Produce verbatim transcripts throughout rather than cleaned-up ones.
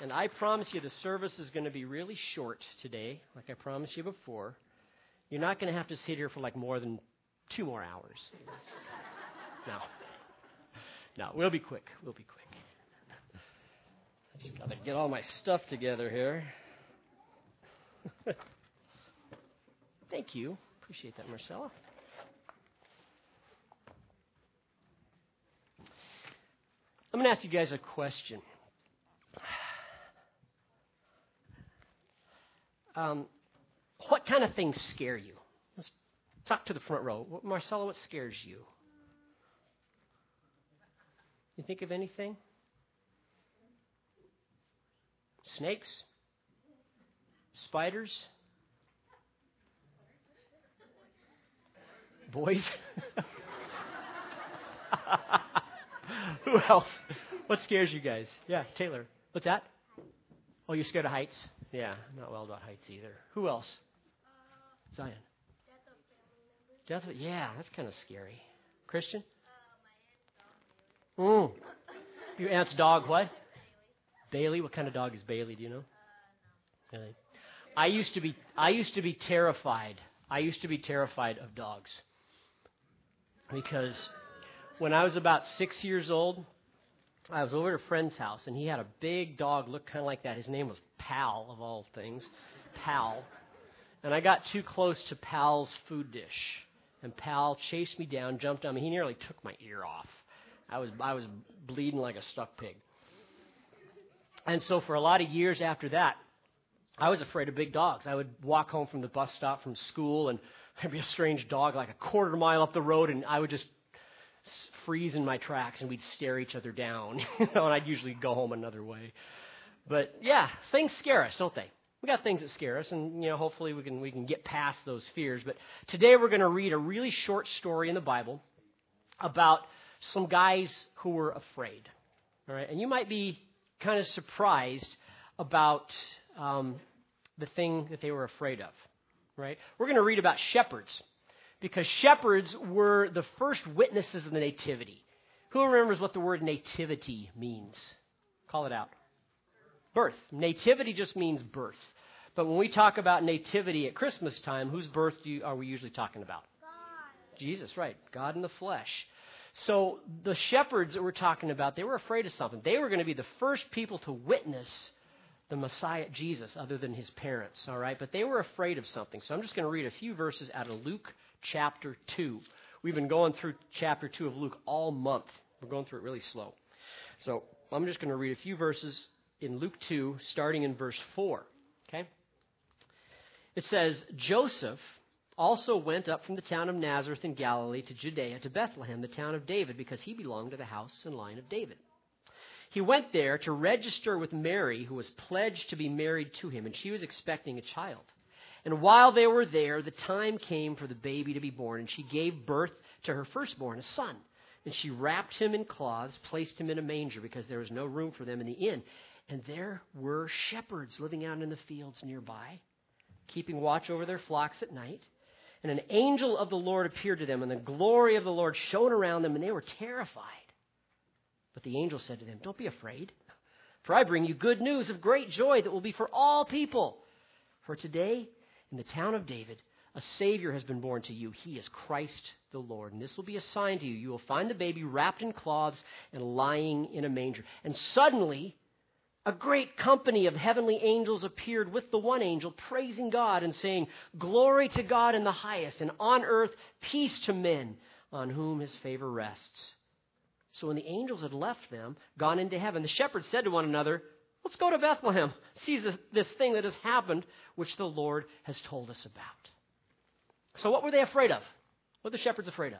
And I promise you the service is going to be really short today, like I promised you before. You're not going to have to sit here for like more than two more hours. No. No, we'll be quick. We'll be quick. I just got to get all my stuff together here. Thank you. Appreciate that, Marcella. I'm going to ask you guys a question. Um, what kind of things scare you? Let's talk to the front row. What, Marcella, what scares you? You think of anything? Snakes? Spiders? Boys? Who else? What scares you guys? Yeah, Taylor. What's that? Oh, you're scared of heights? Yeah, I'm not well about heights either. Who else? Uh, Zion. Death of family members. Death of, yeah, that's kind of scary. Christian? Uh, my aunt's dog. Mm. Your aunt's dog, what? Bailey. Bailey? What kind of dog is Bailey? Do you know? Uh, no. Really? I used to be. I used to be terrified. I used to be terrified of dogs because when I was about six years old, I was over at a friend's house, and he had a big dog, looked kind of like that. His name was Pal, of all things, Pal. And I got too close to Pal's food dish, and Pal chased me down, jumped on me. He nearly took my ear off. I was I was bleeding like a stuck pig. And so for a lot of years after that, I was afraid of big dogs. I would walk home from the bus stop from school, and there'd be a strange dog like a quarter mile up the road, and I would just freeze in my tracks, and we'd stare each other down, you know, and I'd usually go home another way. But yeah, things scare us, don't they? We got things that scare us, and you know, hopefully we can we can get past those fears. But today we're going to read a really short story in the Bible about some guys who were afraid. All right, and you might be kind of surprised about um, the thing that they were afraid of. Right? We're going to read about shepherds, because shepherds were the first witnesses of the nativity. Who remembers what the word nativity means? Call it out. Birth. Nativity just means birth. But when we talk about nativity at Christmas time, whose birth do you, are we usually talking about? God. Jesus, right. God in the flesh. So the shepherds that we're talking about, they were afraid of something. They were going to be the first people to witness the Messiah, Jesus, other than his parents. All right? But they were afraid of something. So I'm just going to read a few verses out of Luke chapter two. We've been going through chapter two of Luke all month. We're going through it really slow. So I'm just going to read a few verses in Luke two, starting in verse four. Okay? It says, Joseph also went up from the town of Nazareth in Galilee to Judea, to Bethlehem, the town of David, because he belonged to the house and line of David. He went there to register with Mary, who was pledged to be married to him, and she was expecting a child. And while they were there, the time came for the baby to be born, and she gave birth to her firstborn, a son. And she wrapped him in cloths, placed him in a manger, because there was no room for them in the inn. And there were shepherds living out in the fields nearby, keeping watch over their flocks at night. And an angel of the Lord appeared to them, and the glory of the Lord shone around them, and they were terrified. But the angel said to them, "Don't be afraid, for I bring you good news of great joy that will be for all people. For today, in the town of David, a Savior has been born to you. He is Christ the Lord. And this will be a sign to you. You will find the baby wrapped in cloths and lying in a manger." And suddenly, a great company of heavenly angels appeared with the one angel, praising God and saying, "Glory to God in the highest, and on earth peace to men on whom his favor rests." So when the angels had left them, gone into heaven, the shepherds said to one another, "Let's go to Bethlehem, see this thing that has happened, which the Lord has told us about." So what were they afraid of? What were the shepherds afraid of?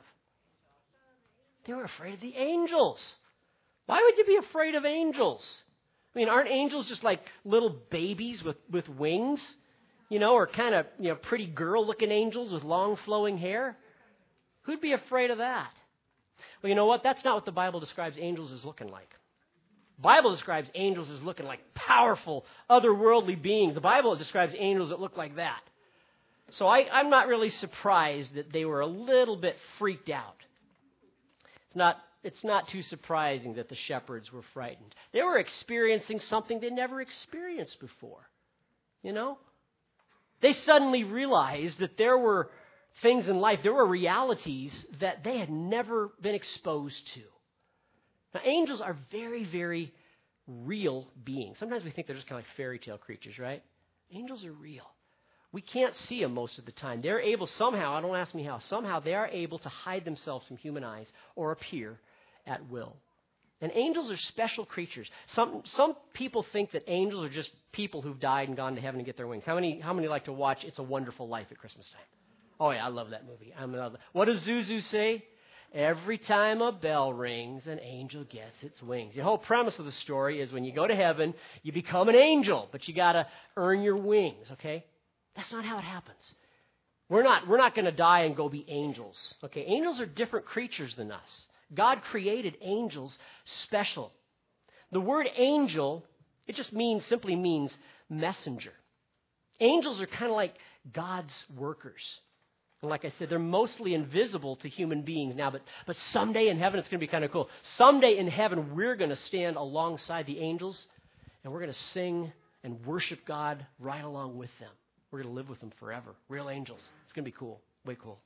They were afraid of the angels. Why would you be afraid of angels? I mean, aren't angels just like little babies with, with wings? You know, or kind of, you know, pretty girl-looking angels with long flowing hair? Who'd be afraid of that? Well, you know what? That's not what the Bible describes angels as looking like. The Bible describes angels as looking like powerful, otherworldly beings. The Bible describes angels that look like that. So I, I'm not really surprised that they were a little bit freaked out. It's not it's not too surprising that the shepherds were frightened. They were experiencing something they never experienced before. You know? They suddenly realized that there were things in life, there were realities that they had never been exposed to. Now, angels are very, very real beings. Sometimes we think they're just kind of like fairy tale creatures, right? Angels are real. We can't see them most of the time. They're able somehow, don't ask me how, somehow they are able to hide themselves from human eyes or appear at will. And angels are special creatures. Some some people think that angels are just people who've died and gone to heaven to get their wings. How many how many like to watch It's a Wonderful Life at Christmas time? Oh yeah, I love that movie. I love that. What does Zuzu say? Every time a bell rings, an angel gets its wings. The whole premise of the story is when you go to heaven, you become an angel, but you got to earn your wings, okay? That's not how it happens. We're not we're not going to die and go be angels, okay? Angels are different creatures than us. God created angels special. The word angel, it just means simply means messenger. Angels are kind of like God's workers. And like I said, they're mostly invisible to human beings now, but, but someday in heaven, it's going to be kind of cool. Someday in heaven, we're going to stand alongside the angels, and we're going to sing and worship God right along with them. We're going to live with them forever. Real angels. It's going to be cool. Way cool.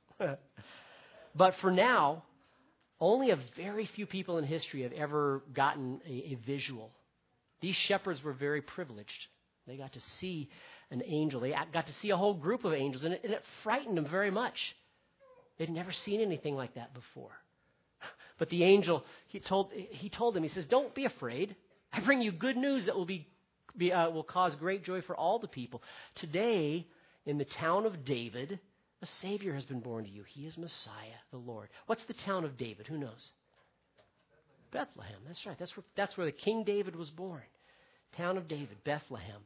But for now, only a very few people in history have ever gotten a, a visual. These shepherds were very privileged. They got to see an angel. They got to see a whole group of angels, and it, and it frightened them very much. They'd never seen anything like that before. But the angel, he told he told them, he says, "Don't be afraid. I bring you good news that will be, be uh, will cause great joy for all the people. Today, in the town of David, a Savior has been born to you. He is Messiah, the Lord." What's the town of David? Who knows? Bethlehem. That's right. That's where, that's where the King David was born. Town of David, Bethlehem.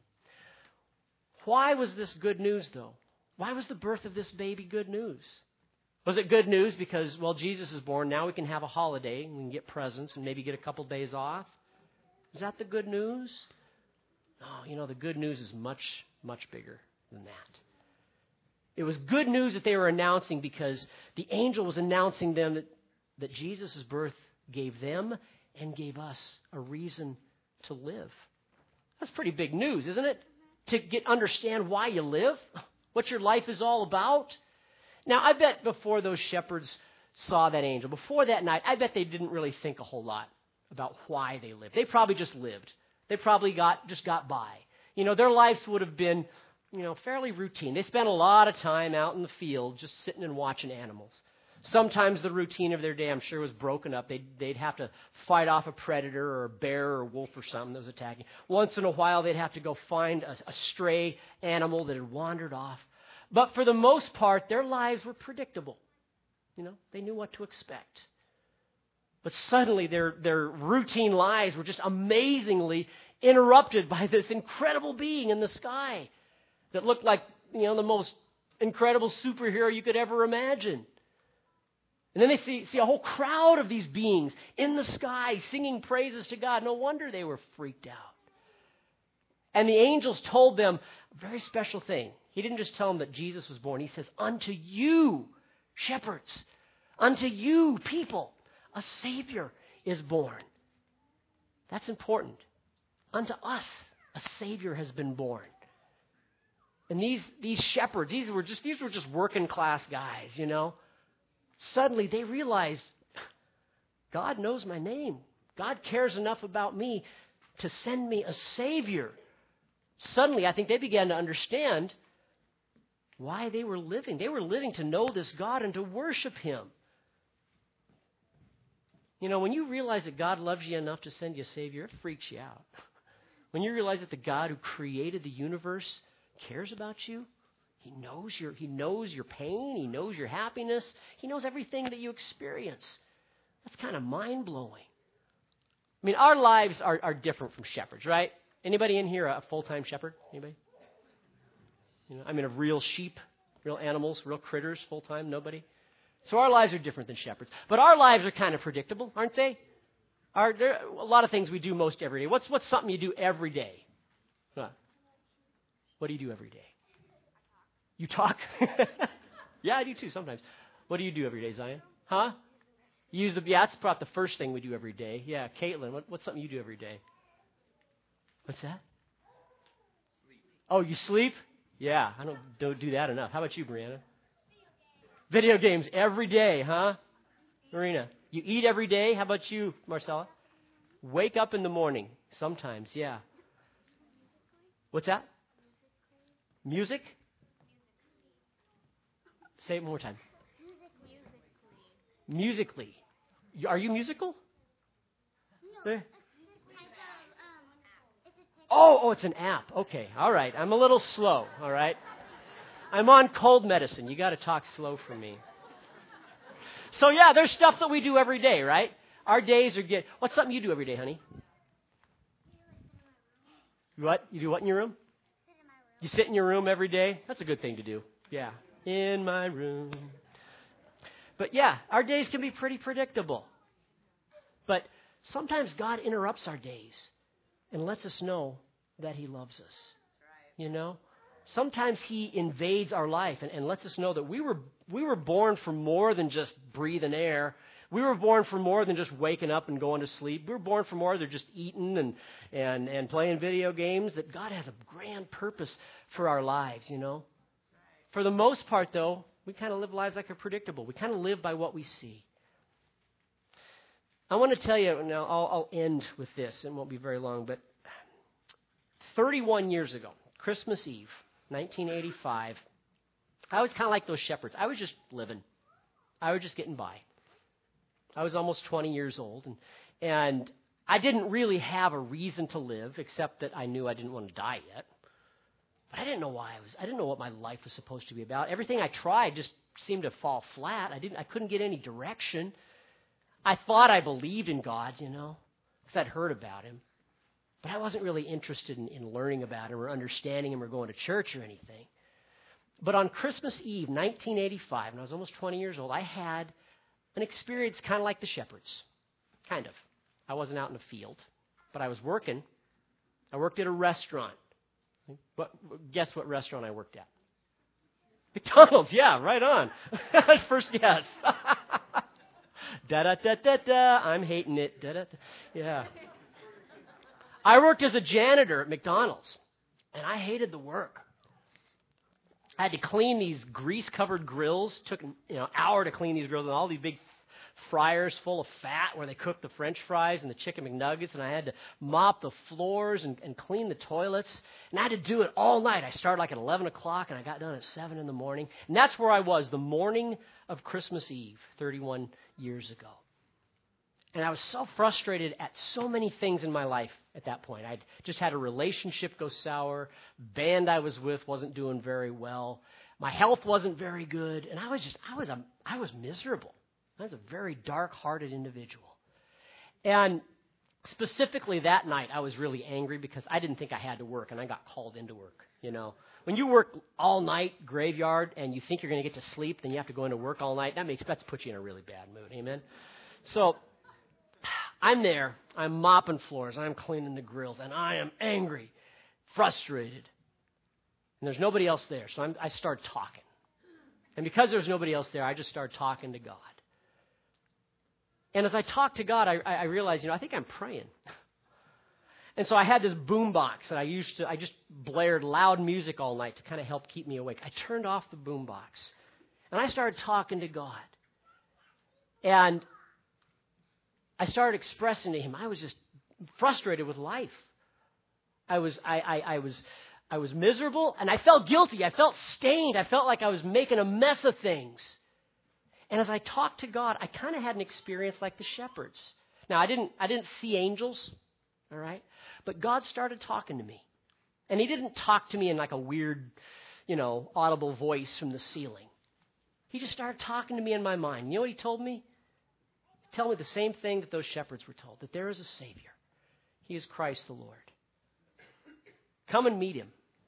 Why was this good news, though? Why was the birth of this baby good news? Was it good news because, well, Jesus is born, now we can have a holiday, and we can get presents and maybe get a couple days off? Is that the good news? No, you know, the good news is much, much bigger than that. It was good news that they were announcing because the angel was announcing them that, that Jesus' birth gave them and gave us a reason to live. That's pretty big news, isn't it? To get understand why you live, what your life is all about. Now, I bet before those shepherds saw that angel, before that night, I bet they didn't really think a whole lot about why they lived. They probably just lived. They probably got just got by. You know, their lives would have been, you know, fairly routine. They spent a lot of time out in the field just sitting and watching animals. Sometimes the routine of their day, I'm sure, was broken up. They'd, they'd have to fight off a predator or a bear or a wolf or something that was attacking. Once in a while, they'd have to go find a, a stray animal that had wandered off. But for the most part, their lives were predictable. You know, they knew what to expect. But suddenly, their, their routine lives were just amazingly interrupted by this incredible being in the sky that looked like, you know, the most incredible superhero you could ever imagine. And then they see, see a whole crowd of these beings in the sky singing praises to God. No wonder they were freaked out. And the angels told them a very special thing. He didn't just tell them that Jesus was born. He says, "Unto you, shepherds, unto you, people, a Savior is born." That's important. Unto us, a Savior has been born. And these, these shepherds, these were just these were just working class guys, you know. Suddenly they realized, God knows my name. God cares enough about me to send me a Savior. Suddenly, I think they began to understand why they were living. They were living to know this God and to worship Him. You know, when you realize that God loves you enough to send you a Savior, it freaks you out. When you realize that the God who created the universe cares about you, He knows your He knows your pain, He knows your happiness, He knows everything that you experience. That's kind of mind-blowing. I mean, our lives are, are different from shepherds, right? Anybody in here a full-time shepherd? Anybody? You know, I mean, of real sheep, real animals, real critters, full-time? Nobody? So our lives are different than shepherds. But our lives are kind of predictable, aren't they? Are there are a lot of things we do most every day. What's what's something you do every day? Huh? What do you do every day? You talk? Yeah, I do too sometimes. What do you do every day, Zion? Huh? You use the, yeah, that's about the first thing we do every day. Yeah, Caitlin, what, what's something you do every day? What's that? Sleep. Oh, you sleep? Yeah, I don't, don't do that enough. How about you, Brianna? Video games every day, huh? Marina, you eat every day? How about you, Marcella? Wake up in the morning. Sometimes, yeah. What's that? Music? Say it one more time. Musically. Are you musical? No. It's oh, oh, it's an app. Okay, all right. I'm a little slow, all right? I'm on cold medicine. You got to talk slow for me. So, yeah, there's stuff that we do every day, right? Our days are get. What's something you do every day, honey? What? You do what in your room? You sit in your room every day? That's a good thing to do. Yeah. In my room. But yeah, our days can be pretty predictable. But sometimes God interrupts our days and lets us know that He loves us. You know? Sometimes He invades our life and, and lets us know that we were we were born for more than just breathing air. We were born for more than just waking up and going to sleep. We were born for more than just eating and, and, and playing video games. That God has a grand purpose for our lives, you know. For the most part, though, we kind of live lives like are predictable. We kind of live by what we see. I want to tell you, now I'll, I'll end with this. It won't be very long, but thirty-one years ago, Christmas Eve, nineteen eighty-five, I was kind of like those shepherds. I was just living. I was just getting by. I was almost twenty years old, and, and I didn't really have a reason to live, except that I knew I didn't want to die yet. But I didn't know why I was. I didn't know what my life was supposed to be about. Everything I tried just seemed to fall flat. I didn't. I couldn't get any direction. I thought I believed in God, you know, because I'd heard about Him, but I wasn't really interested in, in learning about Him or understanding Him or going to church or anything. But on Christmas Eve, nineteen eighty-five, and I was almost twenty years old, I had an experience kind of like the shepherds, kind of. I wasn't out in the field, but I was working. I worked at a restaurant. But guess what restaurant I worked at? McDonald's, yeah, right on. First guess. Da-da-da-da-da, I'm hating it. Da-da-da. Yeah. I worked as a janitor at McDonald's, and I hated the work. I had to clean these grease-covered grills. Took you know an hour to clean these grills, and all these big fryers full of fat where they cooked the French fries and the chicken McNuggets, and I had to mop the floors and, and clean the toilets, and I had to do it all night. I started like at eleven o'clock, and I got done at seven in the morning, and that's where I was the morning of Christmas Eve, thirty-one years ago. And I was so frustrated at so many things in my life at that point. I'd just had a relationship go sour. Band I was with wasn't doing very well. My health wasn't very good, and I was just I was a I was miserable. I was a very dark-hearted individual. And specifically that night, I was really angry because I didn't think I had to work, and I got called into work, you know. When you work all night, graveyard, and you think you're going to get to sleep, then you have to go into work all night, that makes that puts you in a really bad mood, amen? So I'm there, I'm mopping floors, I'm cleaning the grills, and I am angry, frustrated. And there's nobody else there, so I'm, I start talking. And because there's nobody else there, I just start talking to God. And as I talked to God, I, I realized, you know, I think I'm praying. And so I had this boom box that I used to, I just blared loud music all night to kind of help keep me awake. I turned off the boom box, and I started talking to God. And I started expressing to Him, I was just frustrated with life. I was, I, I, I was, I was miserable, and I felt guilty. I felt stained. I felt like I was making a mess of things. And as I talked to God, I kind of had an experience like the shepherds. Now, I didn't I didn't see angels, all right? But God started talking to me. And He didn't talk to me in like a weird, you know, audible voice from the ceiling. He just started talking to me in my mind. You know what He told me? He told me the same thing that those shepherds were told, that there is a Savior. He is Christ the Lord. Come and meet Him.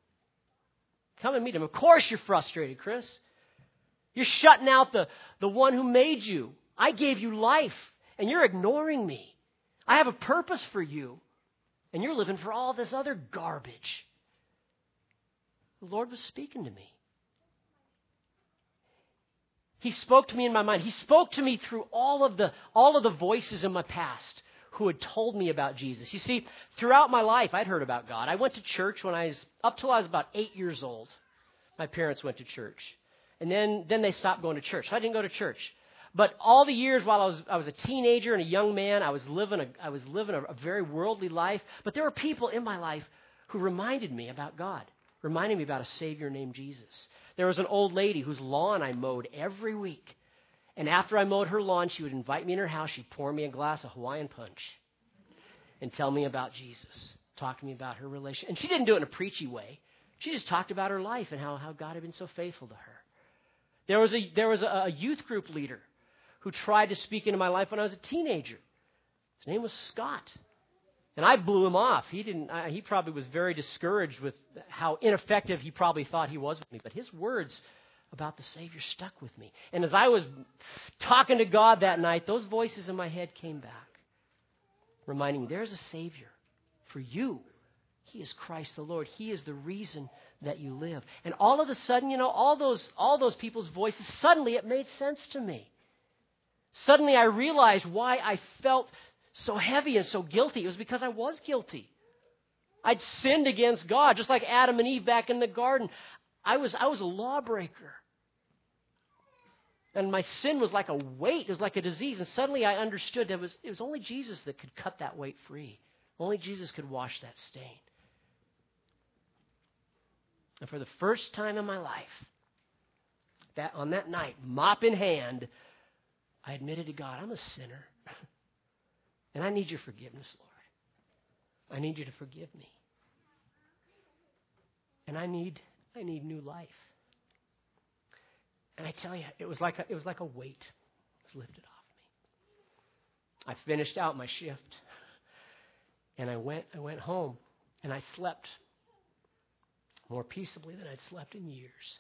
Come and meet Him. Of course you're frustrated, Chris. You're shutting out the, the one who made you. I gave you life, and you're ignoring me. I have a purpose for you, and you're living for all this other garbage. The Lord was speaking to me. He spoke to me in my mind. He spoke to me through all of the all of the voices in my past who had told me about Jesus. You see, throughout my life, I'd heard about God. I went to church when I was, up till I was about eight years old. My parents went to church. And then, then they stopped going to church. So I didn't go to church. But all the years while I was I was a teenager and a young man, I was living a I was living a, a very worldly life. But there were people in my life who reminded me about God, reminded me about a Savior named Jesus. There was an old lady whose lawn I mowed every week. And after I mowed her lawn, she would invite me in her house. She'd pour me a glass of Hawaiian punch and tell me about Jesus, talk to me about her relation. And she didn't do it in a preachy way. She just talked about her life and how, how God had been so faithful to her. There was a there was a, a youth group leader who tried to speak into my life when I was a teenager. His name was Scott. And I blew him off. He didn't. I, he probably was very discouraged with how ineffective he probably thought he was with me. But his words about the Savior stuck with me. And as I was talking to God that night, those voices in my head came back, reminding me, there's a Savior for you. He is Christ the Lord. He is the reason that you live. And all of a sudden, you know, all those all those people's voices, suddenly it made sense to me. Suddenly I realized why I felt so heavy and so guilty. It was because I was guilty. I'd sinned against God, just like Adam and Eve back in the garden. I was I was a lawbreaker. And my sin was like a weight. It was like a disease. And suddenly I understood that it was, it was only Jesus that could cut that weight free. Only Jesus could wash that stain. And for the first time in my life, that on that night, mop in hand, I admitted to God, I'm a sinner. And I need your forgiveness, Lord. I need you to forgive me. And I need I need new life. And I tell you, it was like a, it was like a weight was lifted off me. I finished out my shift, and I went I went home, and I slept more peaceably than I'd slept in years.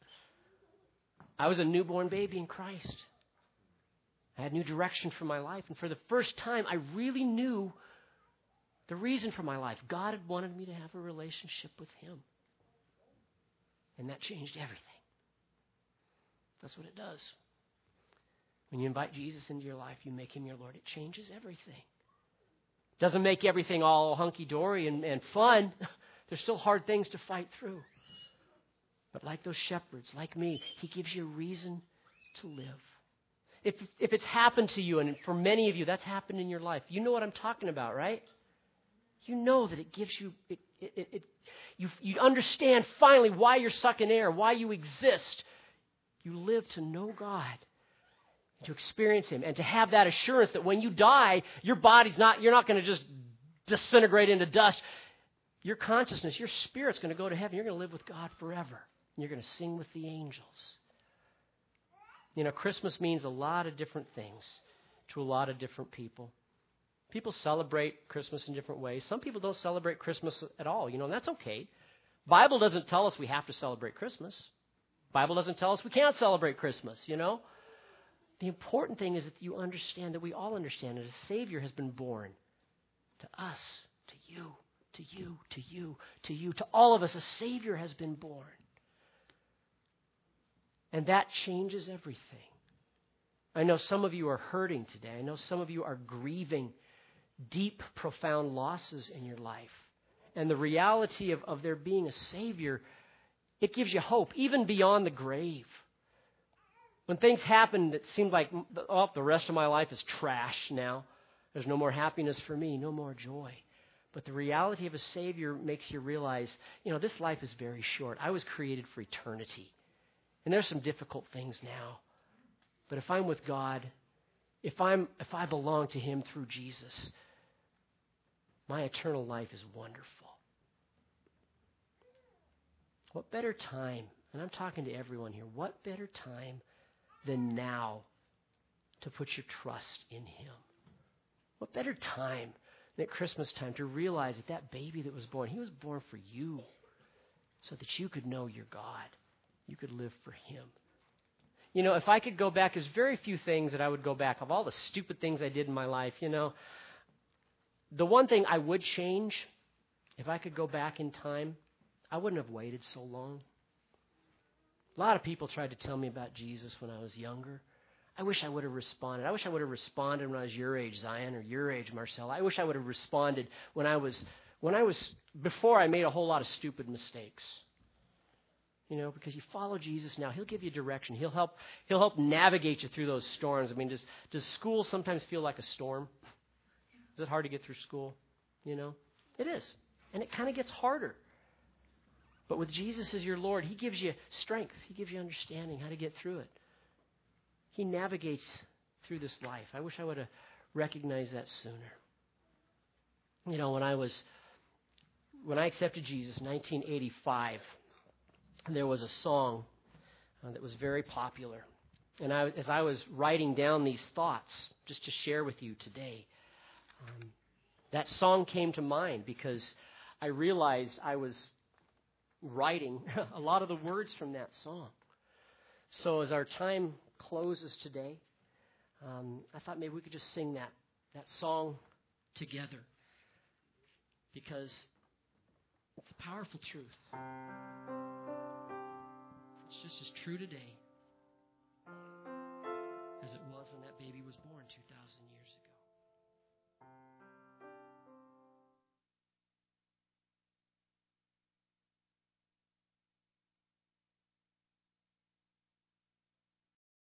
I was a newborn baby in Christ. I had new direction for my life, and for the first time, I really knew the reason for my life. God had wanted me to have a relationship with Him. And that changed everything. That's what it does. When you invite Jesus into your life, you make Him your Lord. It changes everything. Doesn't make everything all hunky-dory and, and fun. There's still hard things to fight through. But like those shepherds, like me, He gives you a reason to live. If, if it's happened to you, and for many of you, that's happened in your life, you know what I'm talking about, right? You know that it gives you, it, it, it, it, you, you understand finally why you're sucking air, why you exist. You live to know God, to experience Him, and to have that assurance that when you die, your body's not, you're not going to just disintegrate into dust. Your consciousness, your spirit's going to go to heaven. You're going to live with God forever. And you're going to sing with the angels. You know, Christmas means a lot of different things to a lot of different people. People celebrate Christmas in different ways. Some people don't celebrate Christmas at all, you know, and that's okay. Bible doesn't tell us we have to celebrate Christmas. Bible doesn't tell us we can't celebrate Christmas, you know. The important thing is that you understand, that we all understand, that a Savior has been born to us, to you, to you, to you, to you, to all of us. A Savior has been born. And that changes everything. I know some of you are hurting today. I know some of you are grieving deep, profound losses in your life. And the reality of, of there being a Savior, it gives you hope, even beyond the grave. When things happen that seemed like, oh, the rest of my life is trash now. There's no more happiness for me, no more joy. But the reality of a Savior makes you realize, you know, this life is very short. I was created for eternity. And there's some difficult things now. But if I'm with God, if I'm if I belong to Him through Jesus, my eternal life is wonderful. What better time, and I'm talking to everyone here, what better time than now to put your trust in Him? What better time than at Christmas time to realize that that baby that was born, He was born for you so that you could know your God. You could live for Him. You know, if I could go back, there's very few things that I would go back. Of all the stupid things I did in my life, you know, the one thing I would change, if I could go back in time, I wouldn't have waited so long. A lot of people tried to tell me about Jesus when I was younger. I wish I would have responded. I wish I would have responded when I was your age, Zion, or your age, Marcella. I wish I would have responded when I was, when I was, before I made a whole lot of stupid mistakes. You know, because you follow Jesus now, He'll give you direction. He'll help, He'll help navigate you through those storms. I mean, does, does school sometimes feel like a storm? Is it hard to get through school? You know, it is. And it kind of gets harder. But with Jesus as your Lord, He gives you strength. He gives you understanding how to get through it. He navigates through this life. I wish I would have recognized that sooner. You know, when I was, when I accepted Jesus in nineteen eighty-five, there was a song uh, that was very popular. And I, as I was writing down these thoughts, just to share with you today, um, that song came to mind because I realized I was writing a lot of the words from that song. So as our time closes today, um, I thought maybe we could just sing that, that song together, because it's a powerful truth. It's just as true today.